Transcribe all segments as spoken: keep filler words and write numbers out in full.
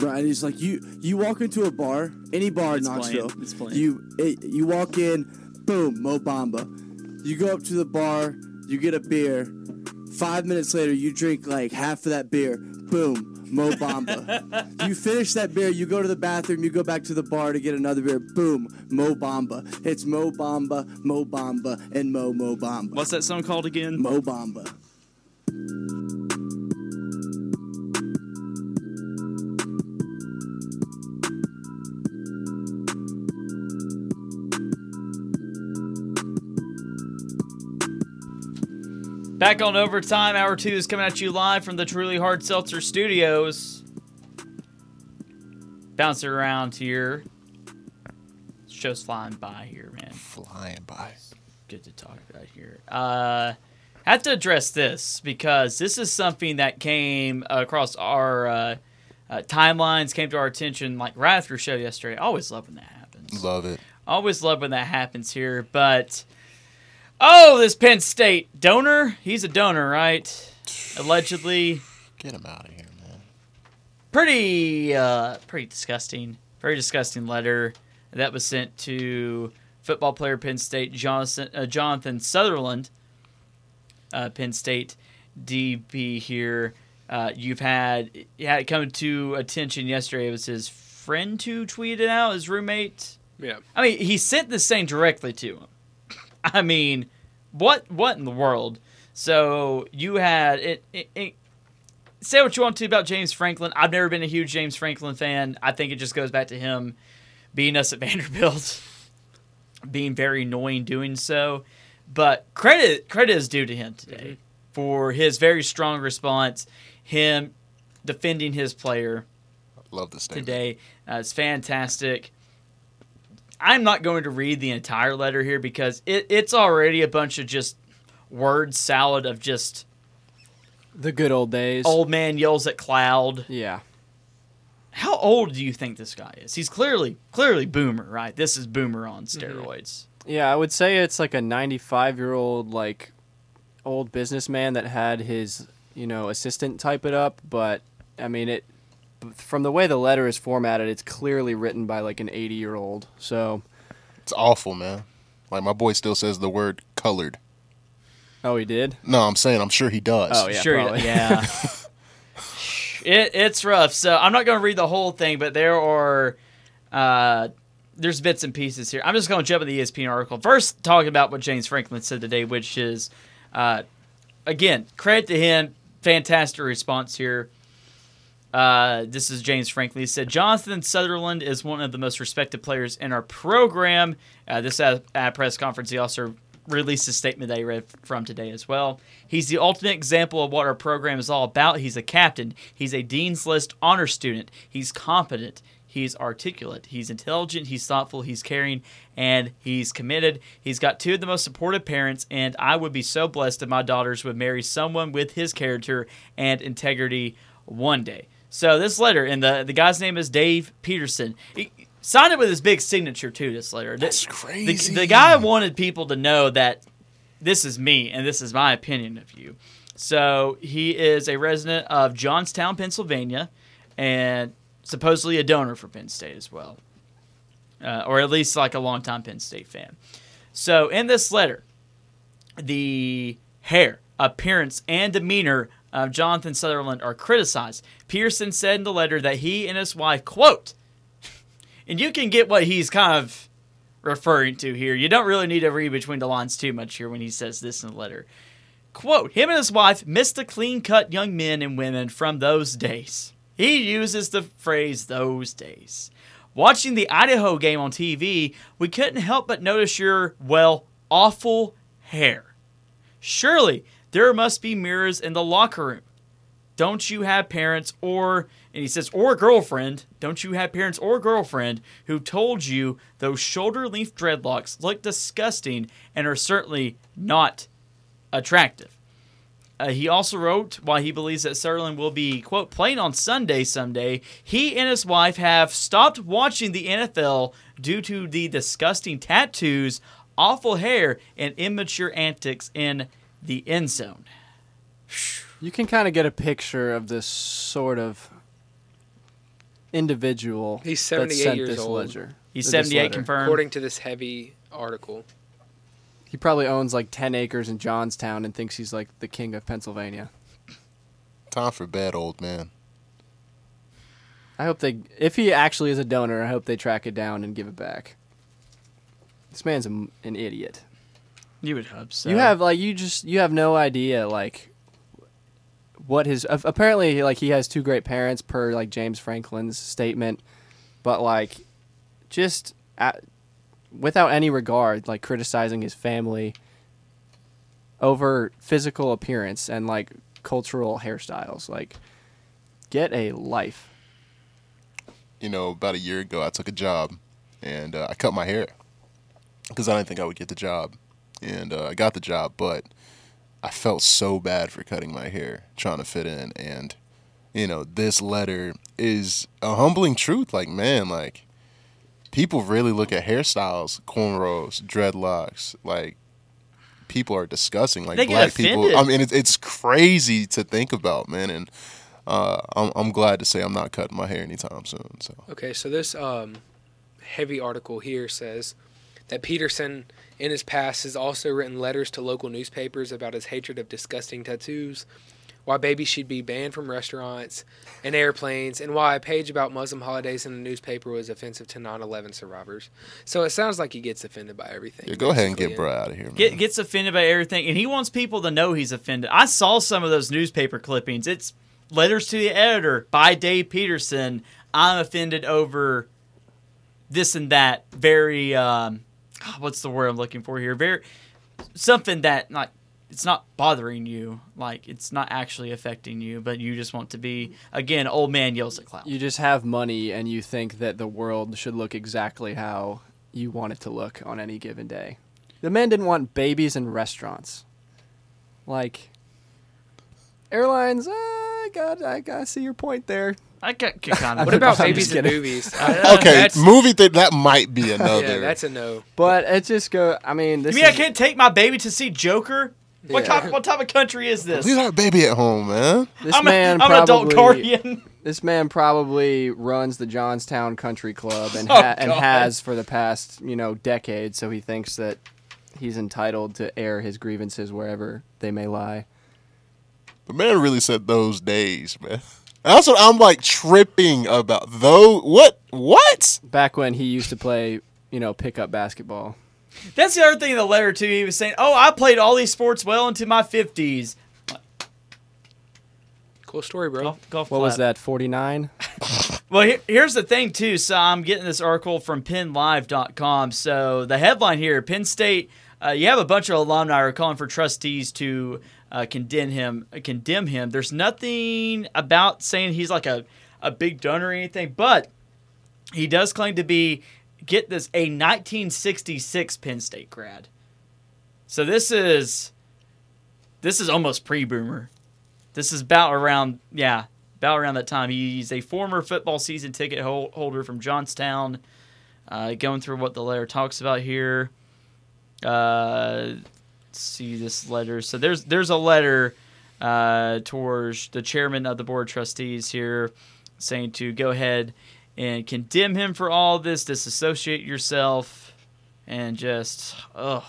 Right, and he's like, you you walk into a bar, any bar in It's Knoxville. playing. It's playing. You it, you walk in, boom, Mo Bamba. You go up to the bar, you get a beer. Five minutes later, you drink like half of that beer. Boom, Mo Bamba. You finish that beer, you go to the bathroom, you go back to the bar to get another beer. Boom, Mo Bamba. It's Mo Bamba, Mo Bamba, and Mo Mo Bamba. What's that song called again? Mo Bamba. Back on Overtime, Hour two is coming at you live from the Truly Hard Seltzer Studios. Bouncing around here. Show's flying by here, man. Flying by. Good to talk about here. Uh, have to address this because this is something that came across our uh, uh, timelines, came to our attention like right after the show yesterday. I always love when that happens. Love it. Always love when that happens here, but... Oh, this Penn State donor. He's a donor, right? Allegedly. Get him out of here, man. Pretty, uh, pretty disgusting. Very disgusting letter that was sent to football player Penn State Jonathan, uh, Jonathan Sutherland. Uh, Penn State D B here. Uh, you've had yeah, it come to attention yesterday. It was his friend who tweeted out, his roommate. Yeah. I mean, he sent this thing directly to him. I mean, what what in the world? So you had it, it, it. Say what you want to about James Franklin. I've never been a huge James Franklin fan. I think it just goes back to him being us at Vanderbilt, being very annoying doing so. But credit credit is due to him today mm-hmm. for his very strong response, him defending his player. Love this statement. Today. Uh, it's fantastic. I'm not going to read the entire letter here because it, it's already a bunch of just word salad of just the good old days. Old man yells at cloud. Yeah. How old do you think this guy is? He's clearly clearly boomer, right? This is boomer on steroids. Mm-hmm. Yeah, I would say it's like a ninety-five-year-old like old businessman that had his, you know, assistant type it up, but I mean it from the way the letter is formatted, it's clearly written by like an eighty-year-old. So it's awful, man. Like my boy still says the word colored. Oh, he did? No, I'm saying I'm sure he does. Oh, yeah, sure, probably. yeah. it it's rough. So I'm not going to read the whole thing, but there are uh, there's bits and pieces here. I'm just going to jump in the E S P N article first, talking about what James Franklin said today, which is uh, again credit to him. Fantastic response here. Uh, this is James Franklin. He said, Jonathan Sutherland is one of the most respected players in our program. Uh, this at, at press conference, he also released a statement that he read from today as well. He's the ultimate example of what our program is all about. He's a captain. He's a Dean's List honor student. He's competent. He's articulate. He's intelligent. He's thoughtful. He's caring. And he's committed. He's got two of the most supportive parents, and I would be so blessed if my daughters would marry someone with his character and integrity one day. So this letter, and the, the guy's name is Dave Peterson. He signed it with his big signature, too, this letter. That's crazy. The, the guy wanted people to know that this is me, and this is my opinion of you. So he is a resident of Johnstown, Pennsylvania, and supposedly a donor for Penn State as well. Uh, or at least like a longtime Penn State fan. So in this letter, the hair, appearance, and demeanor of Jonathan Sutherland are criticized. Pearson said in the letter that he and his wife, quote, and you can get what he's kind of referring to here. You don't really need to read between the lines too much here when he says this in the letter. Quote, him and his wife missed the clean-cut young men and women from those days. He uses the phrase those days. Watching the Idaho game on T V, we couldn't help but notice your, well, awful hair. Surely, there must be mirrors in the locker room. Don't you have parents or, and he says, or girlfriend, don't you have parents or girlfriend who told you those shoulder-length dreadlocks look disgusting and are certainly not attractive? Uh, he also wrote, while he believes that Sutherland will be, quote, playing on Sunday someday, he and his wife have stopped watching the N F L due to the disgusting tattoos, awful hair, and immature antics in the end zone. You can kind of get a picture of this sort of individual He's that seventy-eight sent years this old. ledger. He's this seventy-eight letter. confirmed. According to this heavy article. He probably owns like ten acres in Johnstown and thinks he's like the king of Pennsylvania. Time for bed, old man. I hope they, if he actually is a donor, I hope they track it down and give it back. This man's a, an idiot. You would hope so. You have like you just you have no idea like what his a- apparently like he has two great parents per like James Franklin's statement, but like just at, without any regard like criticizing his family over physical appearance and like cultural hairstyles. Like, get a life. You know, about a year ago, I took a job, and uh, I cut my hair because I didn't think I would get the job. And uh, I got the job, but I felt so bad for cutting my hair, trying to fit in. And, you know, this letter is a humbling truth. Like, man, like, people really look at hairstyles, cornrows, dreadlocks, like, people are disgusting. Like, They get black people. offended. I mean, it's, it's crazy to think about, man. And uh, I'm, I'm glad to say I'm not cutting my hair anytime soon. So. Okay, so this um, heavy article here says that Peterson, in his past, has also written letters to local newspapers about his hatred of disgusting tattoos, why babies should be banned from restaurants and airplanes, and why a page about Muslim holidays in the newspaper was offensive to nine eleven survivors. So it sounds like he gets offended by everything. Yeah, go ahead and basically, get bro out of here, man. Get, gets offended by everything, and he wants people to know he's offended. I saw some of those newspaper clippings. It's letters to the editor by Dave Peterson. I'm offended over this and that. Very, um, what's the word I'm looking for here? Very something that like it's not bothering you, like it's not actually affecting you, but you just want to be again. Old man yells at cloud. You just have money and you think that the world should look exactly how you want it to look on any given day. The man didn't want babies in restaurants. Like, airlines, uh, I got, I got to see your point there. I could, could kind of. What about I'm babies just in kidding. movies? Okay, That's- movie thing that might be another. Yeah, that's a no. But it just go. I mean, this You mean I is, can't take my baby to see Joker? What Yeah. type? What type of country is this? Leave our baby at home, man. this I'm, man a, I'm an adult probably guardian. this man probably runs the Johnstown Country Club and Oh, ha- and God. has for the past you know decade. So he thinks that he's entitled to air his grievances wherever they may lie. The man really said those days, man. That's what I'm like tripping about. Though, what? What? Back when he used to play, you know, pickup basketball. That's the other thing in the letter too. He was saying, "Oh, I played all these sports well into my fifties." Cool story, bro. Golf, golf What was clap. that? forty-nine. Well, here, here's the thing too. So I'm getting this article from Penn Live dot com. So the headline here: Penn State. Uh, you have a bunch of alumni who are calling for trustees to uh, condemn him. Condemn him. There's nothing about saying he's like a, a big donor or anything, but he does claim to be, get this, a nineteen sixty-six Penn State grad. So this is this is almost pre-boomer. This is about around yeah about around that time. He's a former football season ticket hol- holder from Johnstown. Uh, going through what the letter talks about here. Uh, let's see this letter. So there's there's a letter uh, towards the chairman of the board of trustees here, saying to go ahead and condemn him for all this, disassociate yourself, and just ugh,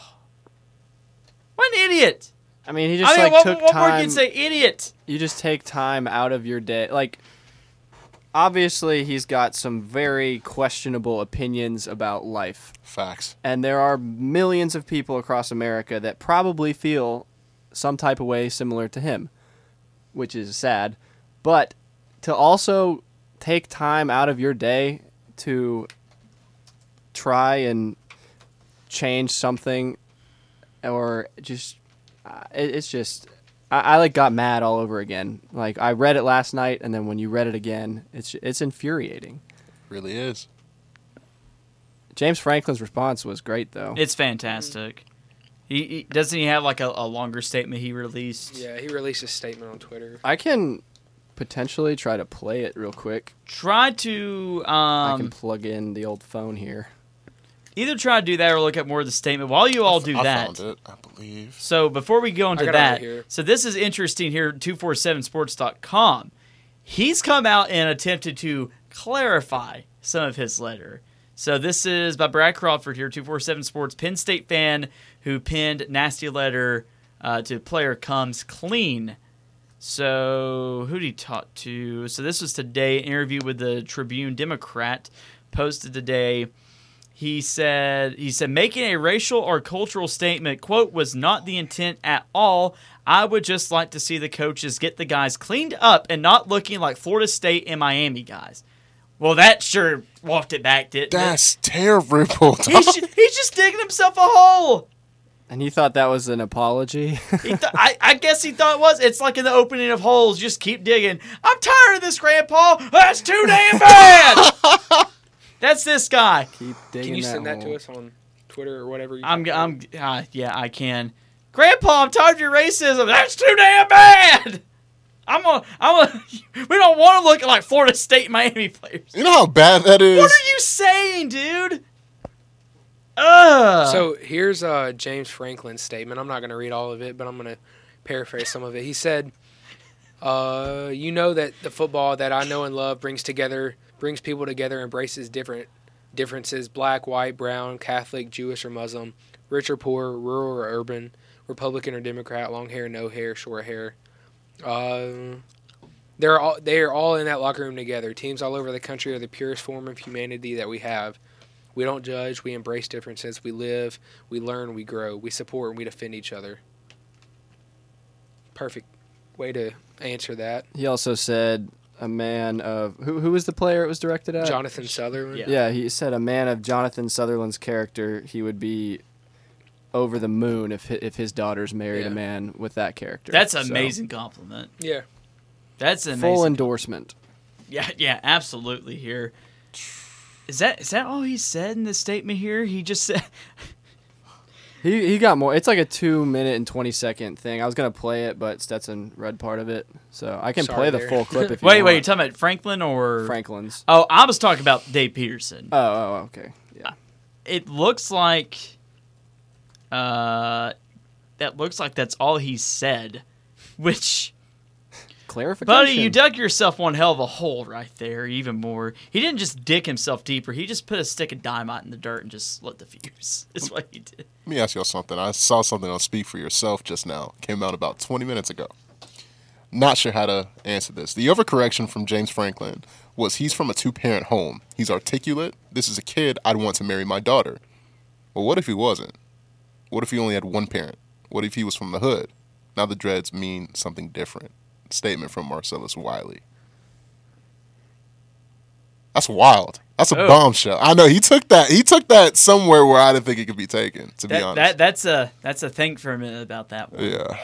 what an idiot! I mean, he just I mean, like what, took what more can time. you say? Idiot. You just take time out of your day. Like, obviously, he's got some very questionable opinions about life. Facts. And there are millions of people across America that probably feel some type of way similar to him, which is sad. But to also take time out of your day to try and change something or just, uh, it, it's just, I, I like got mad all over again. Like, I read it last night, and then when you read it again, it's it's infuriating. Really is. James Franklin's response was great, though. It's fantastic. He, he doesn't he have like a, a longer statement he released? Yeah, he released a statement on Twitter. I can potentially try to play it real quick. Try to I can um, plug in the old phone here. either try to do that or look at more of the statement. While you all do I that, found it, I believe. so before we go into I got it right that, here. so this is interesting here. two forty-seven sports dot com. He's come out and attempted to clarify some of his letter. So this is by Brad Crawford here, two forty-seven Sports, Penn State fan who penned nasty letter uh, to player comes clean. So who did he talk to? So this was today, interview with the Tribune Democrat, posted today. He said, he said, making a racial or cultural statement, quote, was not the intent at all. I would just like to see the coaches get the guys cleaned up and not looking like Florida State and Miami guys. Well, that sure walked it back, didn't That's it? terrible. He's just, he's just digging himself a hole. And he thought that was an apology? he th- I, I guess he thought it was. It's like in the opening of Holes, just keep digging. I'm tired of this, Grandpa. That's too damn bad. That's this guy. Keep digging. Can you that send that hole. to us on Twitter or whatever? You I'm, talk I'm, about? uh, yeah, I can. Grandpa, I'm tired of your racism. That's too damn bad. I'm a, I'm a, we don't want to look like Florida State Miami players. You know how bad that is? What are you saying, dude? Ugh. So here's uh, James Franklin's statement. I'm not going to read all of it, but I'm going to paraphrase some of it. He said, uh, you know that the football that I know and love brings together, brings people together, embraces different differences, black, white, brown, Catholic, Jewish or Muslim, rich or poor, rural or urban, Republican or Democrat, long hair, no hair, short hair. Uh, they're all, they are all in that locker room together. Teams all over the country are the purest form of humanity that we have. We don't judge. We embrace differences. We live. We learn. We grow. We support and we defend each other. Perfect way to answer that. He also said a man of who who was the player it was directed at? Jonathan Sutherland. Yeah. Yeah, he said a man of Jonathan Sutherland's character, he would be over the moon if hi- if his daughters married Yeah. a man with that character. That's an So, amazing compliment. Yeah. That's an full amazing. endorsement. Yeah, yeah, absolutely. Here, is that is that all he said in the statement here? He just said, He he got more. It's like a two minute and twenty second thing. I was gonna play it, but Stetson read part of it, so I can Sorry play the there. full clip if you "Wait, want. wait, you're talking about Franklin or Franklin's. Oh, I was talking about Dave Peterson. Oh, oh, okay. Yeah. It looks like, uh, that looks like that's all he said, which. Clarification. Buddy, you dug yourself one hell of a hole right there, even more. He didn't just dig himself deeper. He just put a stick of dynamite in the dirt and just lit the fuse. That's what he did. Let me ask y'all something. I saw something on Speak for Yourself just now. Came out about twenty minutes ago. Not sure how to answer this. The overcorrection from James Franklin was he's from a two-parent home. He's articulate. This is a kid I'd want to marry my daughter. Well, what if he wasn't? What if he only had one parent? What if he was from the hood? Now the dreads mean something different. Statement from Marcellus Wiley. That's wild. That's a Oh. bombshell. I know he took that. He took that somewhere where I didn't think it could be taken. To be That, honest, that that's a that's a think for a minute about that one. yeah.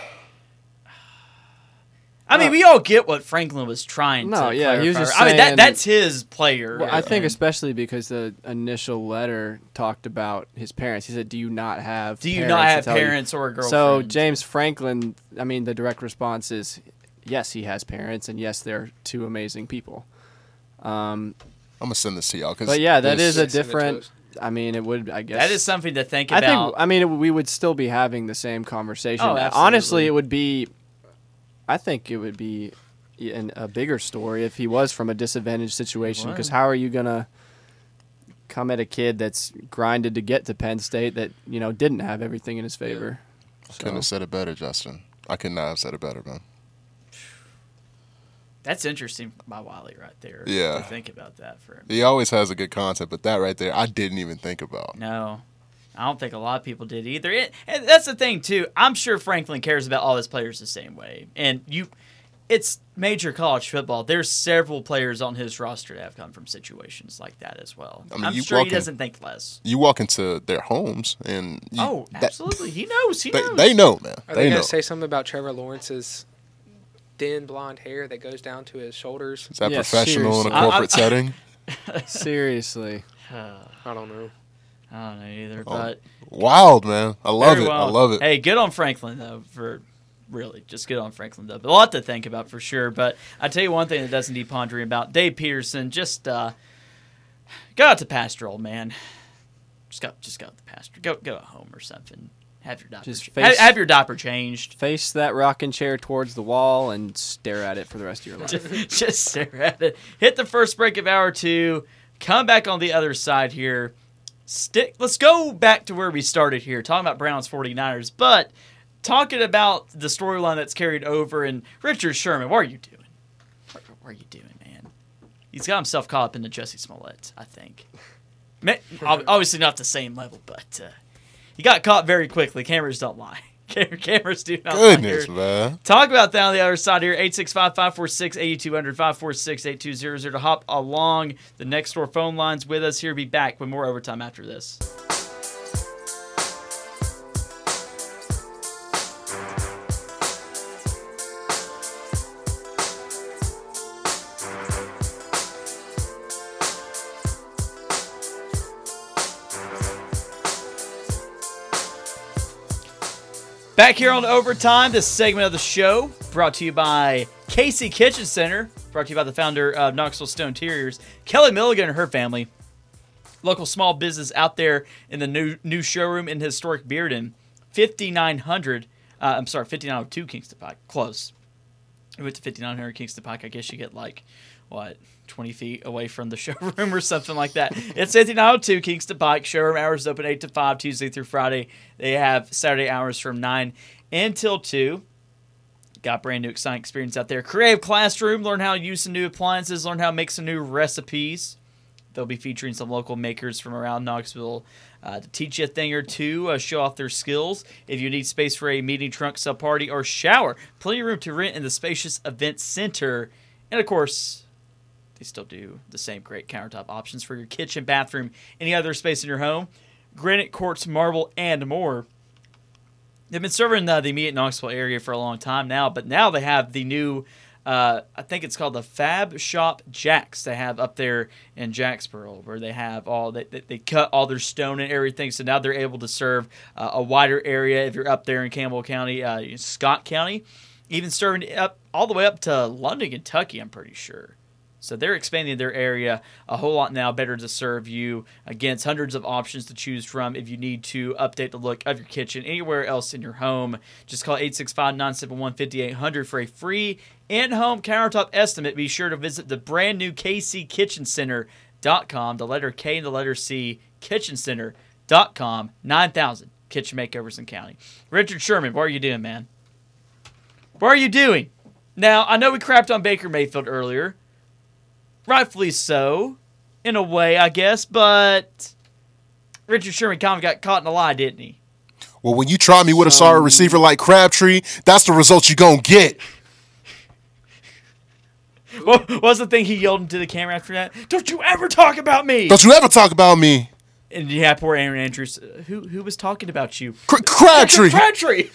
I mean, we all get what Franklin was trying No, to yeah, he was clarify. just I mean, that saying- that's his player. Well, I think and especially because the initial letter talked about his parents. He said, "Do you not have? do you parents not to have tell you?" parents or a girlfriend? So James Franklin, I mean, the direct response is, yes, he has parents, and yes, they're two amazing people. Um, I'm gonna send this to y'all. Cause but yeah, that this- is a Yeah, send it to different. us. I mean, it would. I guess that is something to think I about. think. I mean, it, we would still be having the same conversation. Oh, absolutely. Honestly, it would be. I think it would be an, a bigger story if he was from a disadvantaged situation. would. Because how are you gonna come at a kid that's grinded to get to Penn State that you know didn't have everything in his favor? Couldn't have said it better, Justin. I could not have said it better, man. That's interesting by Wiley right there. Yeah. To think about that for him. He always has a good content, but that right there, I didn't even think about. No, I don't think a lot of people did either. It, and that's the thing too. I'm sure Franklin cares about all his players the same way. And you, it's major college football. There's several players on his roster that have come from situations like that as well. I mean, I'm you sure he walk in- doesn't think less. You walk into their homes, and you, Oh, that- absolutely. He knows. He they, knows. they know, man. Are they they know. going to say something about Trevor Lawrence's thin blonde hair that goes down to his shoulders? Is that Yeah, professional in a seriously. I- I- corporate setting? Seriously. I don't know. I don't know either, Oh, but Wild, man. I love very it. well. I love it. Hey, good on Franklin though. For really, just good on Franklin though. But a lot to think about for sure. But I tell you one thing that doesn't need pondering about. Dave Peterson just uh, go out to pasture, old man. Just go, just go out to pasture. Go, go home or something. Have your diaper, Just cha- face- have, have your diaper changed. Face that rocking chair towards the wall and stare at it for the rest of your life. just, just stare at it. Hit the first break of hour two. Come back on the other side here. Stick. Let's go back to where we started here, talking about Browns forty-niners, but talking about the storyline that's carried over. And Richard Sherman, what are you doing? What, what are you doing, man? He's got himself caught up in the Jussie Smollett, I think. Obviously not the same level, but uh, he got caught very quickly. Cameras don't lie. Cameras do not Goodness, lie. man. Talk about that on the other side here. eight six five, five four six, eight two zero zero, five four six, eight two zero zero to hop along the next door phone lines with us here. Be back with more overtime after this. Back here on Overtime, this segment of the show brought to you by Casey Kitchen Center, brought to you by the founder of Knoxville Stone Terriers, Kelly Milligan and her family. Local small business out there in the new new showroom in historic Bearden, fifty-nine hundred, uh, I'm sorry, fifty-nine oh two Kingston Pike, close. We went to fifty-nine hundred Kingston Pike, I guess you get like, what, twenty feet away from the showroom or something like that. It's fifty-nine oh two Kingston Pike. Showroom hours open eight to five, Tuesday through Friday. They have Saturday hours from nine until two. Got brand new exciting experience out there. Creative Classroom. Learn how to use some new appliances. Learn how to make some new recipes. They'll be featuring some local makers from around Knoxville uh, to teach you a thing or two, uh, show off their skills. If you need space for a meeting, trunk, sub party, or shower, plenty of room to rent in the spacious event center. And, of course, they still do the same great countertop options for your kitchen, bathroom, any other space in your home. Granite, quartz, marble, and more. They've been serving uh, the immediate Knoxville area for a long time now, but now they have the new, uh, I think it's called the Fab Shop Jacks they have up there in Jacksboro, where they have all, they, they, they cut all their stone and everything, so now they're able to serve uh, a wider area if you're up there in Campbell County, uh, Scott County, even serving up all the way up to London, Kentucky, I'm pretty sure. So they're expanding their area a whole lot now, better to serve you. Again, it's hundreds of options to choose from if you need to update the look of your kitchen anywhere else in your home. Just call eight six five, nine seven one, five eight zero zero for a free in-home countertop estimate. Be sure to visit the brand new K C Kitchen Center dot com, the letter K and the letter C, Kitchen Center dot com, nine thousand kitchen makeovers in county. Richard Sherman, what are you doing, man? What are you doing? Now, I know we crapped on Baker Mayfield earlier. Rightfully so, in a way, I guess, but Richard Sherman kind of got caught in a lie, didn't he? Well, when you try me with a sorry receiver like Crabtree, that's the result you're going to get. What was the thing he yelled into the camera after that? Don't you ever talk about me! Don't you ever talk about me. And yeah, poor Aaron Andrews. Uh, who who was talking about you? Cr- Crabtree. Crabtree!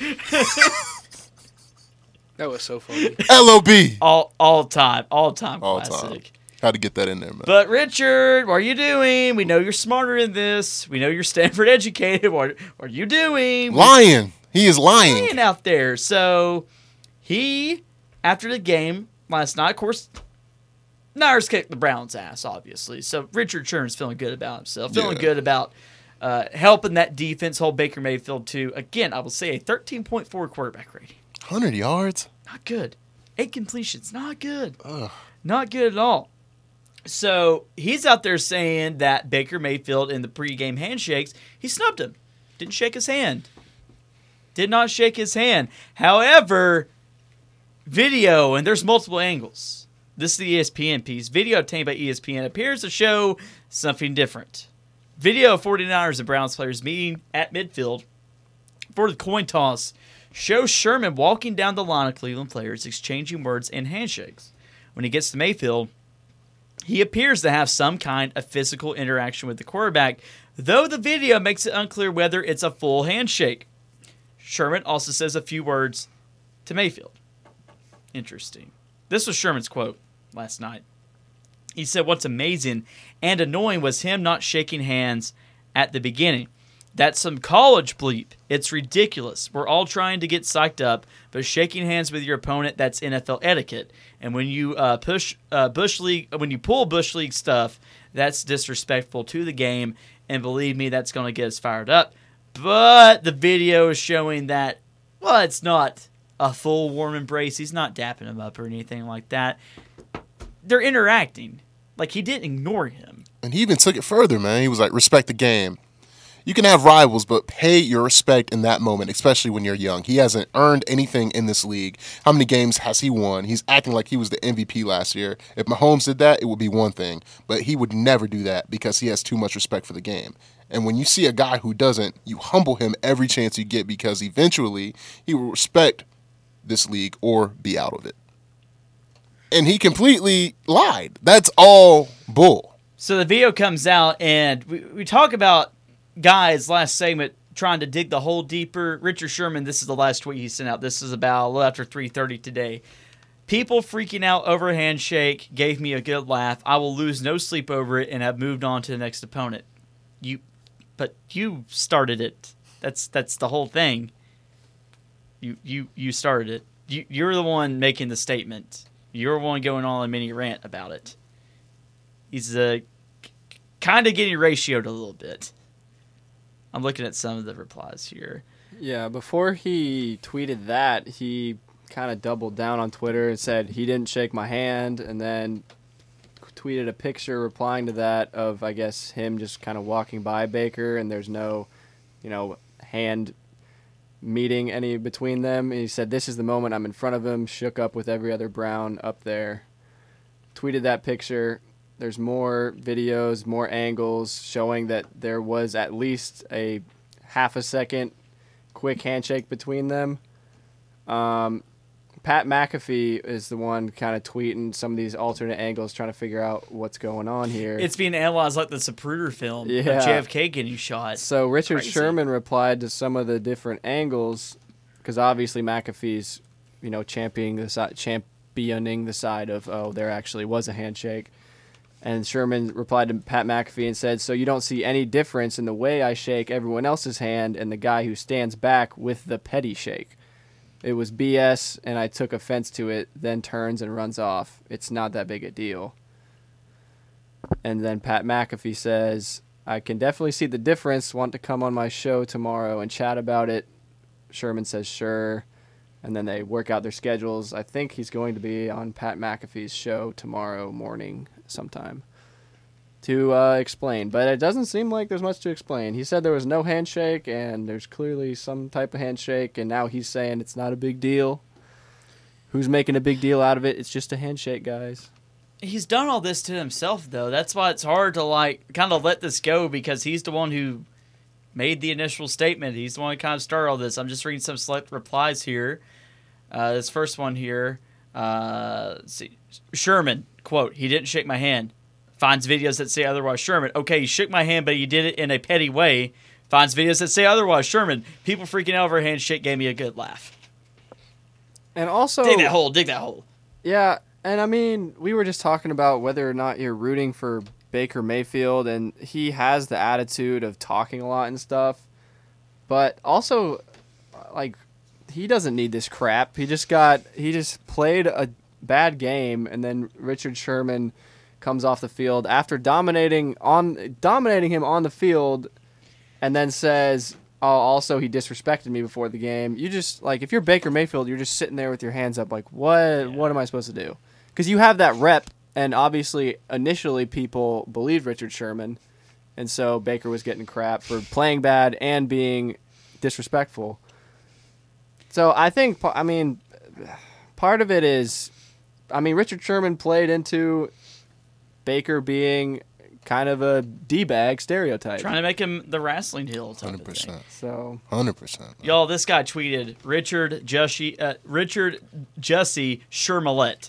That was so funny. L O B. all all time, all time All classic. time. Had to get that in there, man. But Richard, what are you doing? We know you're smarter than this. We know you're Stanford educated. What, what are you doing? Lying. He is lying. Lying out there. So he, after the game last night, of course, Niners kicked the Browns' ass, obviously. So Richard Sherman's feeling good about himself, feeling Yeah. good about uh, helping that defense hold Baker Mayfield to, again, I will say a thirteen point four quarterback rating. one hundred yards? Not good. Eight completions. Not good. Ugh. Not good at all. So he's out there saying that Baker Mayfield in the pregame handshakes, he snubbed him. Didn't shake his hand. Did not shake his hand. However, video, and there's multiple angles. This is the E S P N piece. Video obtained by E S P N appears to show something different. Video of 49ers and Browns players meeting at midfield for the coin toss shows Sherman walking down the line of Cleveland players, exchanging words and handshakes. When he gets to Mayfield, he appears to have some kind of physical interaction with the quarterback, though the video makes it unclear whether it's a full handshake. Sherman also says a few words to Mayfield. Interesting. This was Sherman's quote last night. He said, "What's amazing and annoying was him not shaking hands at the beginning. That's some college bleep. It's ridiculous. We're all trying to get psyched up, but shaking hands with your opponent, that's N F L etiquette. And when you uh, push uh, Bush League, when you pull Bush League stuff, that's disrespectful to the game. And believe me, that's going to get us fired up. But the video is showing that, well, it's not a full warm embrace. He's not dapping him up or anything like that. They're interacting. Like, he didn't ignore him. And he even took it further, man. He was like, respect the game. You can have rivals, but pay your respect in that moment, especially when you're young. He hasn't earned anything in this league. How many games has he won? He's acting like he was the M V P last year. If Mahomes did that, it would be one thing. But he would never do that because he has too much respect for the game. And when you see a guy who doesn't, you humble him every chance you get because eventually he will respect this league or be out of it. And he completely lied. That's all bull. So the video comes out, and we, we talk about guys last segment trying to dig the hole deeper. Richard Sherman, this is the last tweet he sent out. This is about a little after three thirty today. People freaking out over a handshake gave me a good laugh. I will lose no sleep over it and have moved on to the next opponent. You, but you started it. That's that's the whole thing. You you you started it. You you're the one making the statement. You're the one going on a mini rant about it. He's uh, kind of getting ratioed a little bit. I'm looking at some of the replies here. Yeah, before he tweeted that, he kind of doubled down on Twitter and said he didn't shake my hand, and then tweeted a picture replying to that of, I guess, him just kind of walking by Baker, and there's no, you know, hand meeting any between them. And he said, this is the moment I'm in front of him, shook up with every other Brown up there. Tweeted that picture. There's more videos, more angles showing that there was at least a half a second quick handshake between them. Um, Pat McAfee is the one kind of tweeting some of these alternate angles, trying to figure out what's going on here. It's being analyzed like the Zapruder film Yeah. of J F K getting shot. So Richard Crazy. Sherman replied to some of the different angles, because obviously McAfee's, you know, championing the side, championing the side of, oh, there actually was a handshake. And Sherman replied to Pat McAfee and said, so you don't see any difference in the way I shake everyone else's hand and the guy who stands back with the petty shake. It was B S, and I took offense to it, then turns and runs off. It's not that big a deal. And then Pat McAfee says, I can definitely see the difference. Want to come on my show tomorrow and chat about it? Sherman says, sure. And then they work out their schedules. I think he's going to be on Pat McAfee's show tomorrow morning sometime to uh, explain. But it doesn't seem like there's much to explain. He said there was no handshake, and there's clearly some type of handshake, and now he's saying it's not a big deal. Who's making a big deal out of it? It's just a handshake, guys. He's done all this to himself, though. That's why it's hard to, like, kind of let this go, because he's the one who made the initial statement. He's the one who kind of started all this. I'm just reading some select replies here. Uh, this first one here. Uh, let's see. Sherman, quote, he didn't shake my hand. Finds videos that say otherwise. Sherman, okay, you shook my hand, but you did it in a petty way. Finds videos that say otherwise. Sherman, people freaking out over a handshake gave me a good laugh. And also, Dig that hole, dig that hole. yeah, and I mean, we were just talking about whether or not you're rooting for Baker Mayfield, and he has the attitude of talking a lot and stuff. But also, like, he doesn't need this crap. He just got, he just played a bad game, and then Richard Sherman comes off the field after dominating on dominating him on the field, and then says, oh, also he disrespected me before the game. You just, like, if you're Baker Mayfield, you're just sitting there with your hands up like, what yeah. what am I supposed to do? Because you have that rep, and obviously initially people believed Richard Sherman, and so Baker was getting crap for playing bad and being disrespectful. So I think, I mean, part of it is, I mean, Richard Sherman played into Baker being kind of a D-bag stereotype. Trying to make him the wrestling heel type one hundred percent. of thing. So one hundred percent. Y'all, this guy tweeted, Richard Jussie, uh, Richard Jussie Shermalet.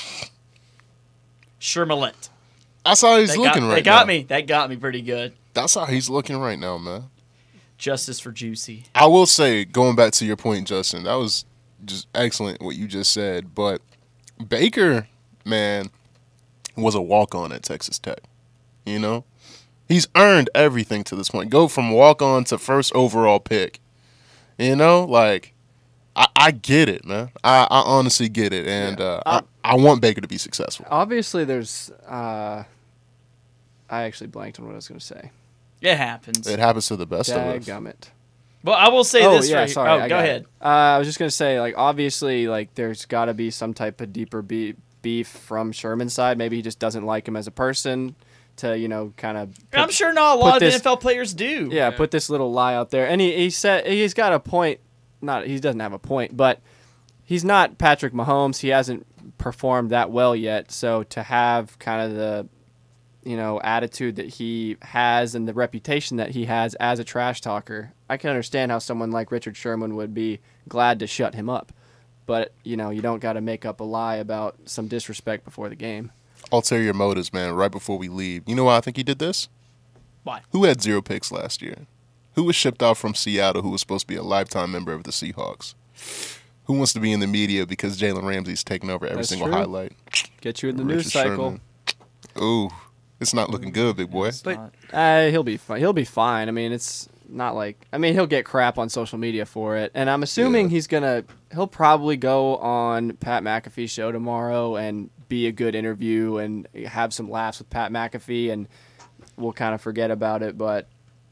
Shermalet. That's how he's That looking got, right that got now. me. That got me pretty good. That's how he's looking right now, man. Justice for Juicy. I will say, going back to your point, Justin, that was just excellent what you just said. But Baker, man, was a walk-on at Texas Tech. You know? He's earned everything to this point. Go from walk-on to first overall pick. You know? Like, I, I get it, man. I, I honestly get it. And Yeah. uh, I, I want Baker to be successful. obviously there's, uh, I actually blanked on what I was going to say. It happens. It happens to the best of us. Dadgummit. Well, I will say oh this. yeah, right sorry. Oh, I go got ahead. it. Uh, I was just gonna say, like, obviously, like, there's got to be some type of deeper be- beef from Sherman's side. Maybe he just doesn't like him as a person. To you know, kind of. I'm sure not a lot of this- N F L players do. Yeah, Yeah. put this little lie out there, and he he said he's got a point. Not he doesn't have a point, but he's not Patrick Mahomes. He hasn't performed that well yet. So to have kind of the, you know, attitude that he has and the reputation that he has as a trash talker, I can understand how someone like Richard Sherman would be glad to shut him up. But, you know, you don't got to make up a lie about some disrespect before the game. Ulterior motives, man, right before we leave. You know why I think he did this? Why? Who had zero picks last year? Who was shipped out from Seattle who was supposed to be a lifetime member of the Seahawks? Who wants to be in the media because Jalen Ramsey's taking over every That's single true. highlight? Get you in the Richard news cycle. Sherman. Ooh, it's not looking good, big boy. It's But- not. Uh, he'll be fine. He'll be fine. I mean, it's not like I mean he'll get crap on social media for it, and I'm assuming Yeah. he's gonna he'll probably go on Pat McAfee's show tomorrow and be a good interview and have some laughs with Pat McAfee, and we'll kind of forget about it. But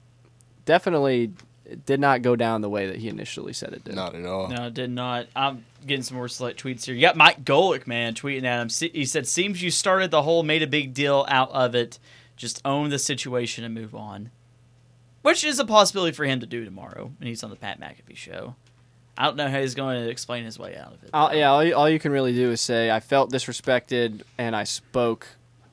definitely it did not go down the way that he initially said it did. Not at all. No, it did not. I'm getting some more select tweets here. You got Mike Golick, man, tweeting at him. Se- He said, "Seems you started the whole, made a big deal out of it. Just own the situation and move on." Which is a possibility for him to do tomorrow when he's on the Pat McAfee show. I don't know how he's going to explain his way out of it. All, yeah, all you, all you can really do is say I felt disrespected and I spoke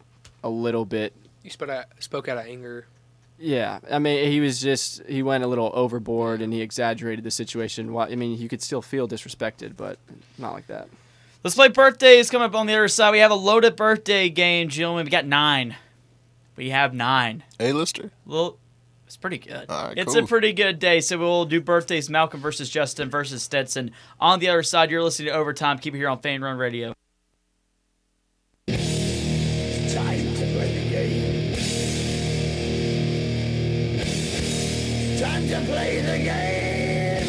a little bit. You spoke out, spoke out of anger. Yeah, I mean, he was just, he went a little overboard and he exaggerated the situation. Why- I mean, you could still feel disrespected, but not like that. Let's play birthdays coming up on the other side. We have a loaded birthday game, gentlemen. We got nine. We have nine. A-lister? Well, it's pretty good. All right, it's cool. a pretty good day. So we'll do birthdays, Malcolm versus Justin versus Stetson. On the other side, you're listening to Overtime. Keep it here on Fan Run Radio. Time to play the game. Time to play the game.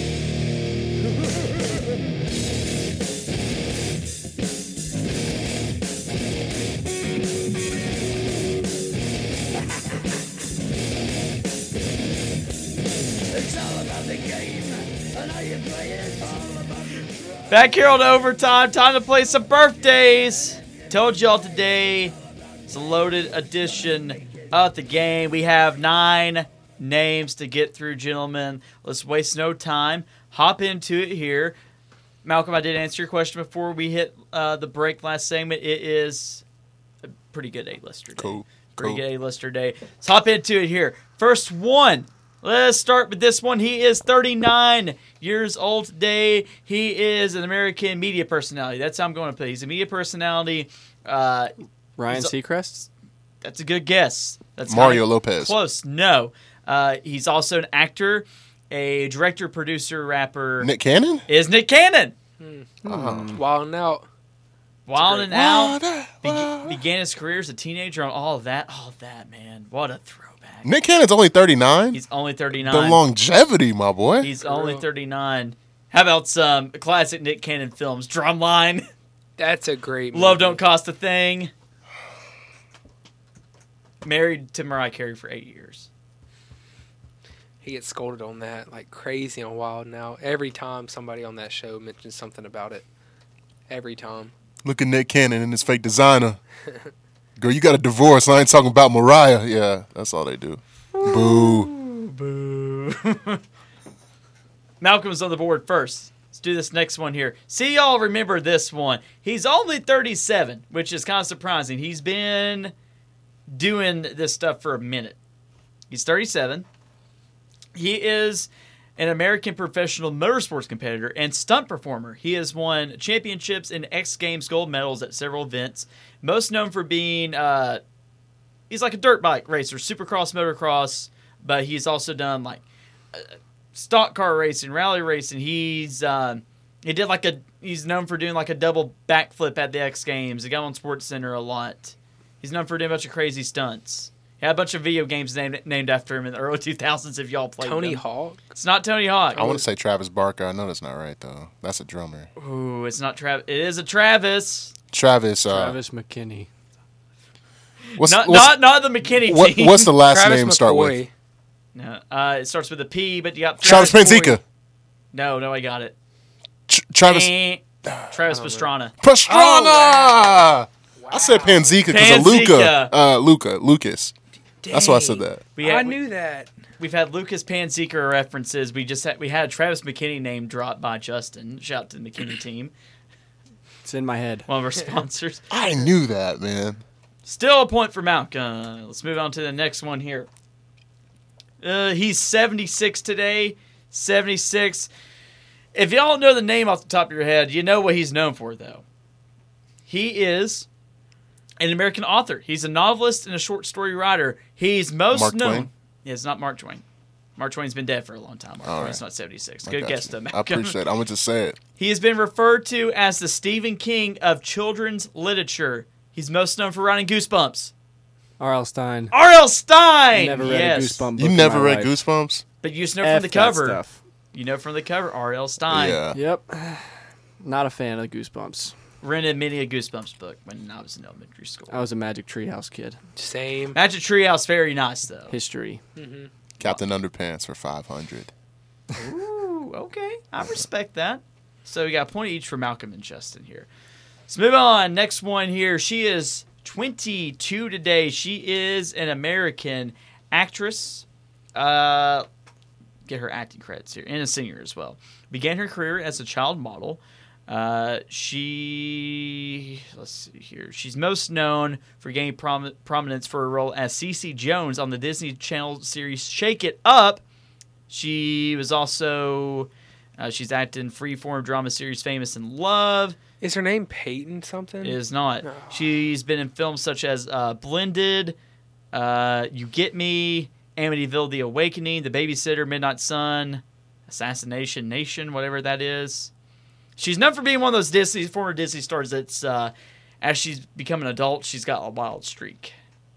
It's all about the game, and how you play it. It's all about the Back here on Overtime, time to play some birthdays. Told y'all today it's a loaded edition of the game. We have nine names to get through, gentlemen. Let's waste no time. Hop into it here. Malcolm, I did answer your question before we hit uh, the break last segment. It is a pretty good A-lister day. Cool. Pretty Cool. good A-lister day. Let's hop into it here. First one. Let's start with this one. He is thirty-nine years old today. He is an American media personality. That's how I'm going to put it. He's a media personality. Uh, Ryan He's a- Seacrest? that's a good guess. That's Mario kinda Lopez. Close. No. Uh, he's also an actor, a director, producer, rapper. Nick Cannon? Is Nick Cannon. Wilding out. Wild great- and out. Wilder, Beg- Wilder. began his career as a teenager on all of that. All of that, man. What a throwback. Nick Cannon's only thirty-nine? He's only thirty-nine. The longevity, my boy. He's only Girl. thirty-nine. How about some classic Nick Cannon films? Drumline, That's a great movie. Love Don't Cost a Thing. Married to Mariah Carey for eight years. He gets scolded on that like crazy on Wild Now. Every time somebody on that show mentions something about it. Every time. Look at Nick Cannon and his fake designer. Girl, you got a divorce. I ain't talking about Mariah. Yeah, that's all they do. Boo. Boo. Malcolm's on the board first. Let's do this next one here. See, y'all remember this one. He's only thirty-seven, which is kind of surprising. He's been doing this stuff for a minute. He's thirty-seven. He is an American professional motorsports competitor and stunt performer. He has won championships and X Games gold medals at several events. Most known for being, uh, he's like a dirt bike racer, supercross, motocross, but he's also done like uh, stock car racing, rally racing. He's um, he did like a he's known for doing like a double backflip at the X Games. He got on Sports Center a lot. He's known for doing a bunch of crazy stunts. He had a bunch of video games named named after him in the early two thousands. If y'all played Tony them. Hawk. It's not Tony Hawk. I want to say Travis Barker. I know that's not right, though. That's a drummer. Ooh, it's not Travis. It is a Travis. Travis. Uh, Travis McKinney. What's, Not what's, not not the McKinney what, team. what's the last Travis name start with? McCoy. No. Uh, it starts with a P, but you got Travis Travis Ford. Panzika. No, no, I got it. Tr- Travis Eh. Travis I don't know. Pastrana. Pastrana. wow. I said Panzika because of Panzika. Luca. Uh, Luca. Lucas. That's why I said Dang. that. We I had, knew that. We've had Lucas Panzeker references. We just had we had a Travis McKinney name dropped by Justin. Shout out to the McKinney team, It's in my head. one of our sponsors. I knew that, man. Still a point for Malcolm. Let's move on to the next one here. Uh, he's seventy-six today. seventy-six. If y'all know the name off the top of your head, you know what he's known for, though. He is an American author. He's a novelist and a short story writer. He's most Mark known. Twain? Yeah, it's not Mark Twain. Mark Twain's been dead for a long time. Mark All Twain's right. not seventy-six. I Good got guess, you. though, I Malcolm. appreciate it. I'm going to just say it. He has been referred to as the Stephen King of children's literature. He's most known for writing Goosebumps. R L. Stein. R L. Stein! Never read yes. a Goosebump book You in never my read life. Goosebumps? But you just know F from the that cover. stuff. You know from the cover, R L. Stein. Yeah. Yep. Not a fan of Goosebumps. Rented many a Goosebumps book when I was in elementary school. I was a Magic Treehouse kid. Same. Magic Treehouse, very nice though. History. Captain Underpants for five hundred. Ooh, okay. I respect that. So we got a point each for Malcolm and Justin here. Let's move on. Next one here. She is twenty-two today. She is an American actress. Uh, get her acting credits here. And a singer as well. Began her career as a child model. Uh, she, let's see here. She's most known for gaining prom- prominence for her role as Cece Jones on the Disney Channel series Shake It Up. She was also, uh, she's acted in freeform drama series Famous in Love. Is her name Peyton something? Is not. No. She's been in films such as uh, Blended, uh, You Get Me, Amityville: The Awakening, The Babysitter, Midnight Sun, Assassination Nation, whatever that is. She's known for being one of those Disney former Disney stars that's, uh, as she's become an adult, she's got a wild streak.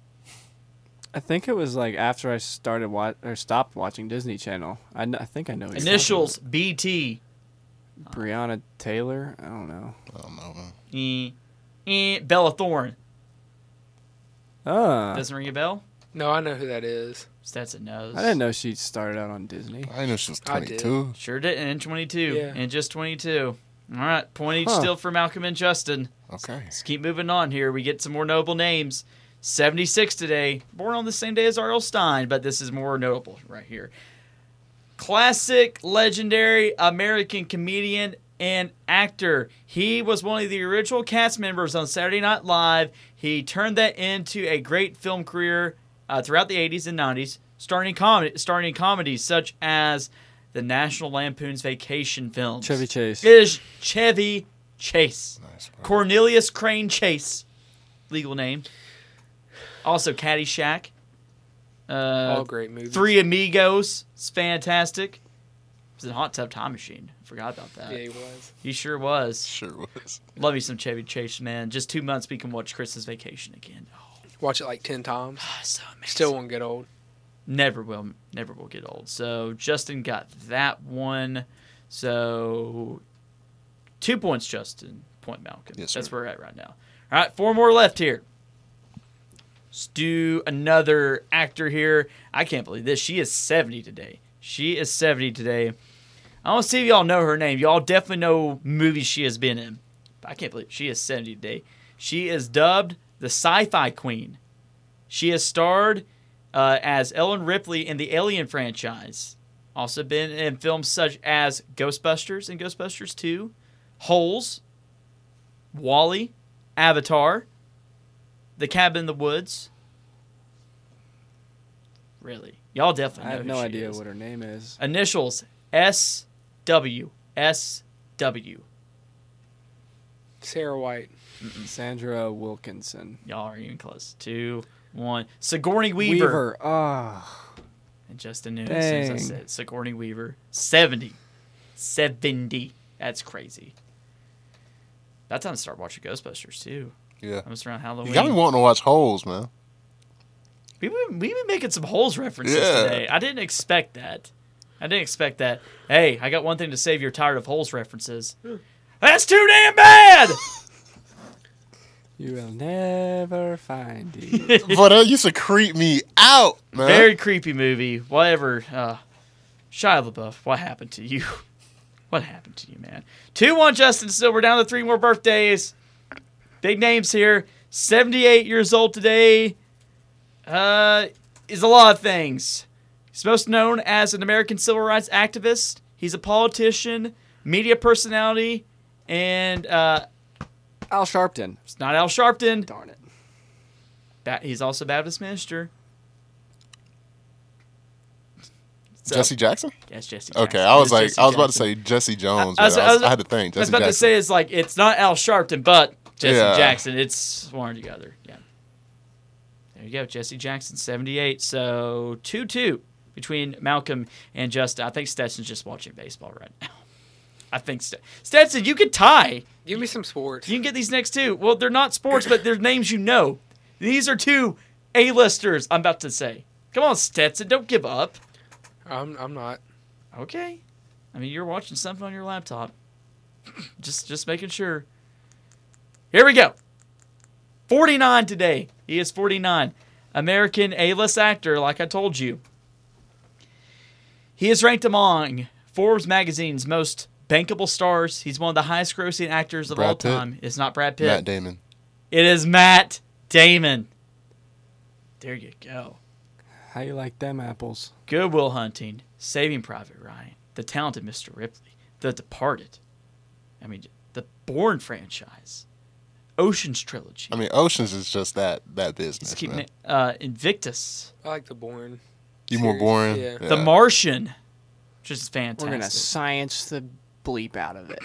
I think it was like after I started wa- or stopped watching Disney Channel. I, kn- I think I know. who you're talking Initials B T. about. Breonna Taylor. I don't know. I don't know, man. Eh, eh, Bella Thorne. Ah, Doesn't ring a bell? No, I know who that is. Stetson knows. I didn't know she started out on Disney. I didn't know she was I did. twenty-two. Sure did. And twenty-two. Yeah. And just twenty-two. All right. Point each Huh. still for Malcolm and Justin. Okay. Let's keep moving on here. We get some more notable names. seventy-six today. Born on the same day as R L. Stein, but this is more notable right here. Classic, legendary American comedian and actor. He was one of the original cast members on Saturday Night Live. He turned that into a great film career uh, throughout the eighties and nineties, starring in, comedy, starring in comedies such as the National Lampoon's Vacation films. Chevy Chase. It is Chevy Chase. Nice. Bro. Cornelius Crane Chase, legal name. Also Caddyshack. Uh, All great movies. Three Amigos. It's fantastic. It was in Hot Tub Time Machine. Forgot about that. Yeah, he was. He sure was. Sure was. Love you some Chevy Chase, man. Just two months we can watch Christmas Vacation again. Oh, Watch it like ten times. so amazing. Still won't get old. Never will, never will get old. So Justin got that one. So two points, Justin. Point Malcolm. Yes, That's sir. where we're at right now. All right, four more left here. Let's do another actor here. I can't believe this. She is seventy today. She is seventy today. I want to see if y'all know her name. Y'all definitely know movies she has been in. But I can't believe she is seventy today. She is dubbed the Sci-Fi Queen. She has starred uh, as Ellen Ripley in the Alien franchise. Also been in films such as Ghostbusters and Ghostbusters two, Holes, Wall-E, Avatar, The Cabin in the Woods. Really? Y'all definitely I know have who no she idea is. what her name is. Initials S W. S W. Sarah White. Sandra Wilkinson. Y'all are even close. Two, one. Sigourney Weaver. Weaver. Ah. And Justin knew as soon as I Dang. said Sigourney Weaver. seventy. seventy. That's crazy. About time to start watching Ghostbusters, too. Yeah. Almost around You Halloween. got me wanting to watch Holes, man. We've been, we've been making some Holes references Yeah. today. I didn't expect that. I didn't expect that. Hey, I got one thing to say if you're tired of Holes references. That's too damn bad! You will never find it. But that used to creep me out, man. Very creepy movie. Whatever. Uh, Shia LaBeouf, what happened to you? What happened to you, man? two one, Justin. Still, we're down to three more birthdays. Big names here. seventy-eight years old today. Uh, is a lot of things. He's most known as an American civil rights activist. He's a politician, media personality, and uh, Al Sharpton. it's not Al Sharpton. Darn it. Ba- He's also a Baptist minister. So- Jesse Jackson? Yes, Jesse Jackson. Okay, I was It's like, Jesse I was about to Jackson. say Jesse Jones. I- I was- but I, I was, was- I had to think. I was Jesse about to Jackson. say it's like it's not Al Sharpton, but Jesse Yeah. Jackson. It's one together. Yeah. There you go, Jesse Jackson, seventy-eight. So two two between Malcolm and Justin. I think Stetson's just watching baseball right now. I think St- Stetson, you could tie. Give me some sports. You can get these next two. Well, they're not sports, but they're names you know. These are two A-listers. I'm about to say. Come on, Stetson, don't give up. I'm I'm not. Okay. I mean, you're watching something on your laptop. just just making sure. Here we go. forty-nine today. He is forty-nine. American A-list actor, like I told you. He is ranked among Forbes magazine's most bankable stars. He's one of the highest grossing actors of Brad all Pitt. time. It's not Brad Pitt. Matt Damon. It is Matt Damon. There you go. How you like them apples? Good Will Hunting, Saving Private Ryan, The Talented Mister Ripley, The Departed. I mean, the Bourne franchise, Ocean's Trilogy. I mean, Oceans is just that that business, Just keep man. na- uh, Invictus, I like the Bourne. You more series, boring. yeah. The Martian, which is fantastic. We're gonna science the bleep out of it.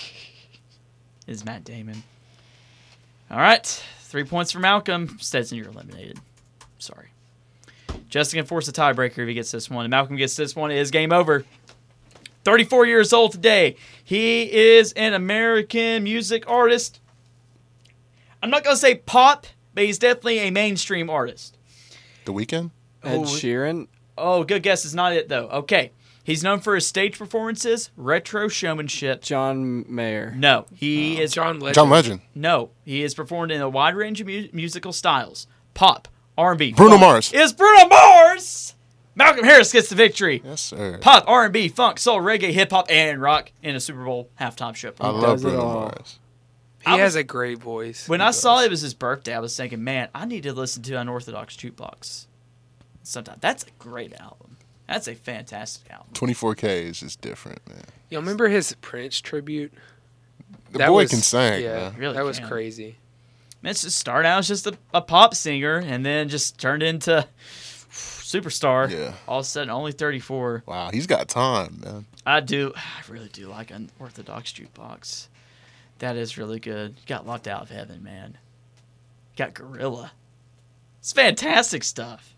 Is Matt Damon. All right, three points for Malcolm. Stetson, you're eliminated. Sorry. Justin can force a tiebreaker if he gets this one. If Malcolm gets this one, it is game over. thirty-four years old today. He is an American music artist. I'm not going to say pop, but he's definitely a mainstream artist. The Weeknd. Ed Oh, Sheeran. Oh, good guess. Is not it, though. Okay. He's known for his stage performances, retro showmanship. John Mayer. No, he is John Legend. John Legend. No, he has performed in a wide range of mu- musical styles. Pop, R and B. Bruno funk. Mars. It's Bruno Mars! Malcolm Harris gets the victory. Yes, sir. Pop, R and B, funk, soul, reggae, hip-hop, and rock in a Super Bowl halftime show. I does love it Bruno all. Mars. He I was- has a great voice. When He I saw does. it was his birthday, I was thinking, man, I need to listen to Unorthodox Jukebox sometime. That's a great album. That's a fantastic album. twenty-four K is just different, man. Y'all remember his Prince tribute? The That boy was- can sing, Yeah, man. Really that was can. crazy. Man, it's just started out as just a, a pop singer and then just turned into superstar. Yeah. All of a sudden, only thirty-four. Wow, he's got time, man. I do. I really do like Unorthodox Jukebox. That is really good. You got Locked Out of Heaven, man. You got Gorilla. It's fantastic stuff.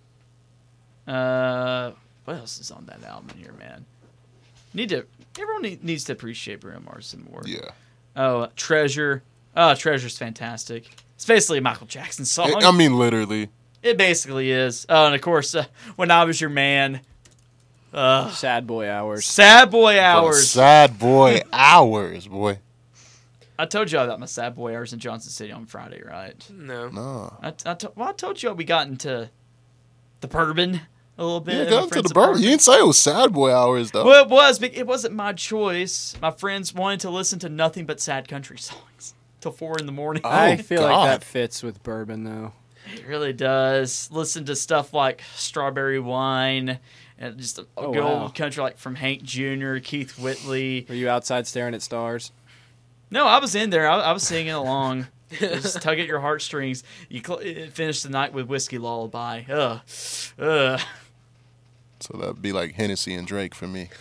Uh, what else is on that album here, man? Need to. Everyone need, needs to appreciate Bruno Mars some more. Yeah. Oh, Treasure. Oh, Treasure's fantastic. It's basically a Michael Jackson song. I I mean, literally. It basically is. Oh, and of course, uh, When I Was Your Man. Uh, Sad boy hours. Sad Boy But Hours. Sad boy hours, boy. I told y'all about my Sad Boy Hours in Johnson City on Friday, right? No. No. I, I, to, well, I told y'all we got into the bourbon a little bit. You at got my into friend's the bird. apartment. You didn't say it was sad boy hours, though. Well, it was, but it wasn't my choice. My friends wanted to listen to nothing but sad country songs till four in the morning. I Oh, feel God. like that fits with bourbon though. It really does. Listen to stuff like Strawberry Wine and just a Oh, good wow. old country like from Hank Junior, Keith Whitley. Were you outside staring at stars? No, I was in there. I, I was singing along. Just tug at your heartstrings. You cl- it finished the night with Whiskey Lullaby. Ugh. Ugh. So that'd be like Hennessy and Drake for me.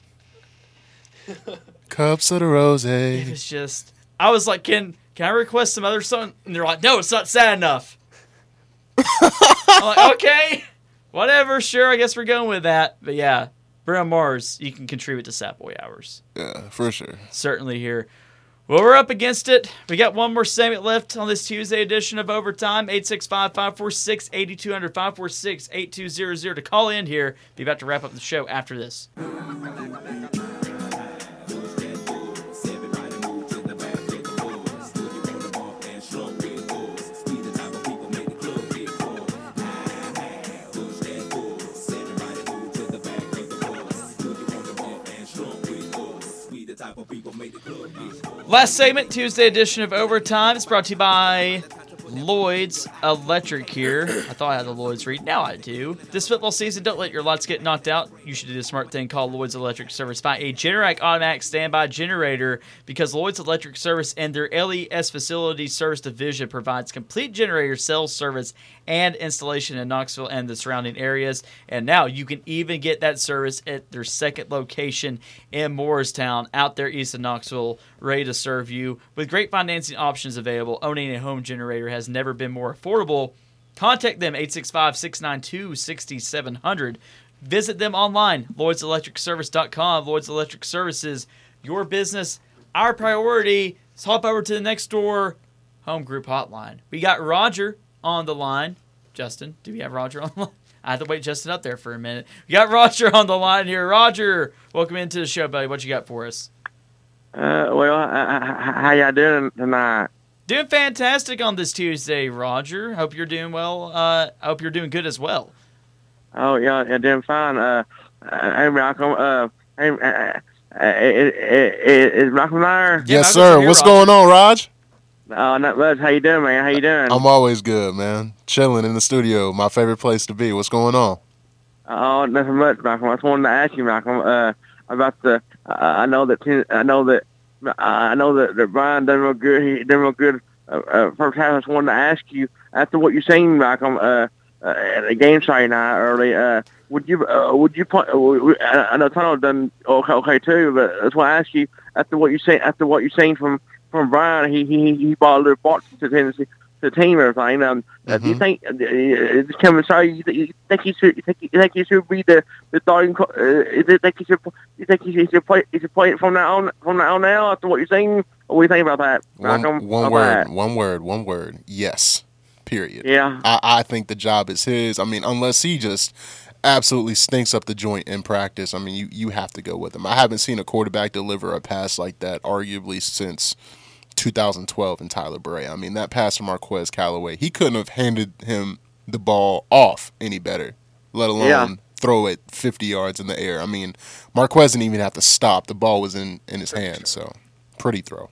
Cups of the rose. It was just. I was like, can can I request some other song? And they're like, no, it's not sad enough. I'm like, okay, whatever, sure, I guess we're going with that. But yeah, Bruno Mars, you can contribute to Sad Boy Hours. Yeah, for sure. Certainly here. Well, we're up against it. We got one more segment left on this Tuesday edition of Overtime. eight six five, five four six, eight two zero zero, five four six, eight two zero zero to call in here. Be about to wrap up the show after this. Last segment, Tuesday edition of Overtime. It's brought to you by Lloyd's Electric here. I thought I had the Lloyd's read. Now I do. This football season, don't let your lights get knocked out. You should do the smart thing called Lloyd's Electric Service. Buy a Generac automatic standby generator because Lloyd's Electric Service and their L E S Facility Service Division provides complete generator sales service and installation in Knoxville and the surrounding areas. And now you can even get that service at their second location in Morristown, out there east of Knoxville, ready to serve you. With great financing options available, owning a home generator has never been more affordable. Contact them, eight six five, six nine two, six seven zero zero. Visit them online, lloyds electric service dot com. Lloyd's Electric Services, your business, our priority. Let's hop over to the next door home group hotline. We got Roger on the line. Justin, do we have Roger on the line? I had to wait Justin up there for a minute. We got Roger on the line here. Roger, welcome into the show, buddy. What you got for us? Uh, well, uh, how y'all doing tonight? Doing fantastic on this Tuesday, Roger. Hope you're doing well. Uh, I hope you're doing good as well. Oh, yeah, you're doing fine. Uh, uh, hey, Malcolm. Uh, hey, uh, uh, is, is Malcolm there? Yeah, Yes, Malcolm's sir. here, What's Roger. going on, Raj? Oh, not much. How you doing, man? How you doing? I'm always good, man. Chilling in the studio. My favorite place to be. What's going on? Oh, nothing much, Malcolm. I just wanted to ask you, Malcolm, uh, about the. Uh, I know that. I know that. Uh, I know that, that Brian done real good. He done real good. Uh, uh, first half, I just wanted to ask you after what you seen, Malcolm, uh, uh, at the game Saturday night early. Uh, would you? Uh, would you play? Uh, I I know Tunnel done okay, okay too, but I just want to ask you after what you seen. After what you seen from from Brian, he he he bought a little box to Tennessee. The team, and everything. Um, uh, do you Mhm. think uh, it's coming? Sorry, you, th- you think he should? You think, you think he should be the the starting? co- Uh, you think he should? You think he should, he should play? He should play it from now on. From now on now, after what you're saying, what do you think about that, One, Malcolm? one About word. that? One word. One word. Yes. Period. Yeah. I, I think the job is his. I mean, unless he just absolutely stinks up the joint in practice, I mean, you, you have to go with him. I haven't seen a quarterback deliver a pass like that, arguably, since two thousand twelve in Tyler Bray. I mean, that pass from Marquez Callaway, he couldn't have handed him the ball off any better, let alone Yeah. throw it fifty yards in the air. I mean, Marquez didn't even have to stop. The ball was in, in his hand, so pretty throw.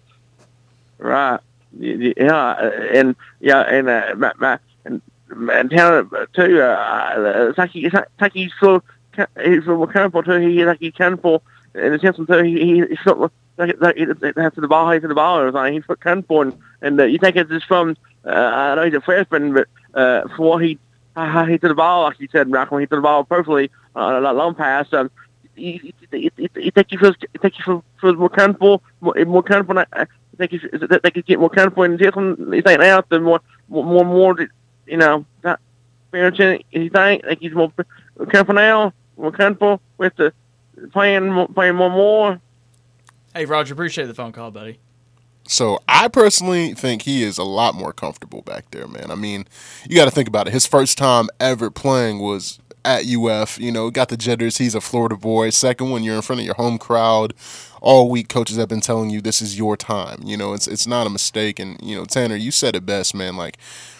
Right. Y- y- Yeah. uh, And yeah. And uh, my, my and and Tanner too. Uh, it's like he, it's like he's so he's so mechanical too. He's like he's mechanical in the sense too. He he- he's so like like he has to the ball, he's to the ball, or something. He's mechanical, and and uh, you think it's just from uh, I know he's a freshman, but uh, for what he how he to the ball, like you said, Malcolm, he to the ball perfectly on uh, a long pass. Um, you, you, you, you think he feels you think he feels, feels more comfortable, more, more comfortable. I think he they could get more comfortable in Jason. He's saying out the more more more, more you know not experiencing. You think like he's more comfortable now, more comfortable with the playing more, playing more more. Hey, Roger, appreciate the phone call, buddy. So I personally think he is a lot more comfortable back there, man. I mean, you got to think about it. His first time ever playing was at U F. You know, got the jitters. He's a Florida boy. Second one, you're in front of your home crowd. All week, coaches have been telling you this is your time. You know, it's it's not a mistake. And, you know, Tanner, you said it best, man. Like,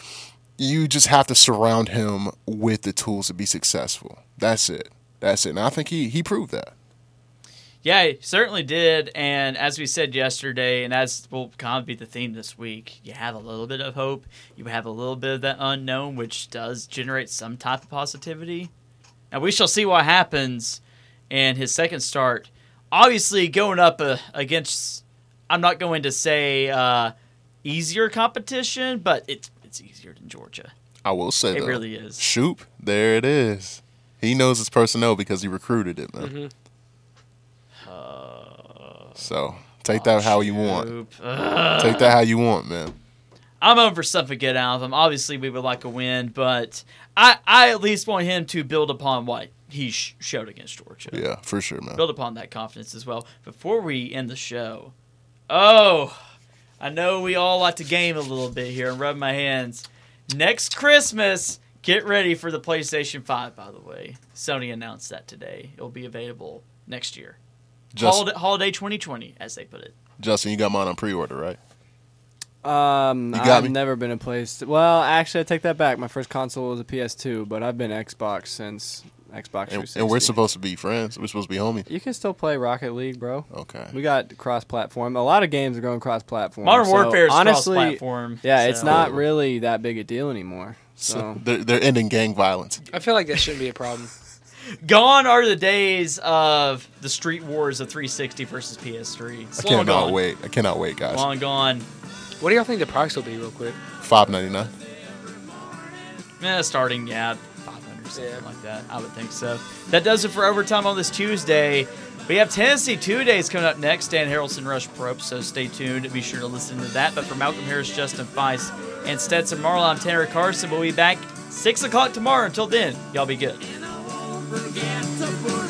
you just have to surround him with the tools to be successful. That's it. That's it. And I think he, he proved that. Yeah, he certainly did. And as we said yesterday, and as will kind of be the theme this week, you have a little bit of hope. You have a little bit of that unknown, which does generate some type of positivity. Now, we shall see what happens in his second start. Obviously, going up uh, against, I'm not going to say uh, easier competition, but it's, it's easier than Georgia. I will say, It though, really is. Shoop, there it is. He knows his personnel because he recruited it, man. Mm-hmm. So take that how you want. Shoop. Ugh. Take that how you want, man. I'm over something good out of him. Obviously, we would like a win, but I, I at least want him to build upon what he sh- showed against Georgia. Yeah, for sure, man. Build upon that confidence as well. Before we end the show, oh, I know we all like to game a little bit here and rub my hands. Next Christmas, get ready for the PlayStation five, by the way. Sony announced that today. It'll be available next year. Just, Holiday, holiday twenty twenty, as they put it. Justin, you got mine on pre-order, right? Um, You got I've me? never been a place. Well, actually, I take that back. My first console was a P S two, but I've been Xbox since Xbox three And, sixty. and we're supposed to be friends. We're supposed to be homies. You can still play Rocket League, bro. Okay. We got cross-platform. A lot of games are going cross-platform. Modern so Warfare is honestly, cross-platform. Yeah, it's so- not really that big a deal anymore. So So they're, they're ending gang violence. I feel like that shouldn't be a problem. Gone are the days of the street wars of three sixty versus P S three. I It's long cannot gone. wait. I cannot wait, guys. Long gone. What do y'all think the price will be, real quick? Five ninety nine. Yeah, starting, yeah, five hundred, something Yeah. like that. I would think so. That does it for Overtime on this Tuesday. We have Tennessee Two Days coming up next. Dan Harrelson, Rush Probe, so stay tuned. Be sure to listen to that. But for Malcolm Harris, Justin Feist, and Stetson Marlowe, I'm Tanner Carson. We'll be back six o'clock tomorrow. Until then, y'all be good. And I won't forget to put